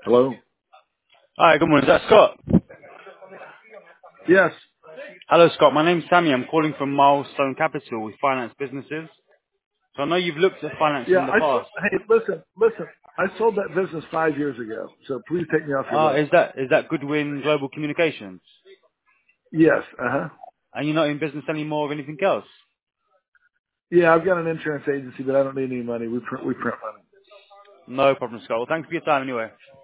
Hello? Hi, good morning. Is that Scott? Yes. Hello, Scott. My name's Sammy. I'm calling from Milestone Capital. We finance businesses. So I know you've looked at financing Yeah, in the past. hey, listen. I sold that business 5 years ago, so please take me off your list. Is that Goodwin Global Communications? Yes, uh-huh. And you're not in business anymore of anything else? Yeah, I've got an insurance agency, but I don't need any money. We print money. No problem, Scott. Well, thanks for your time anyway.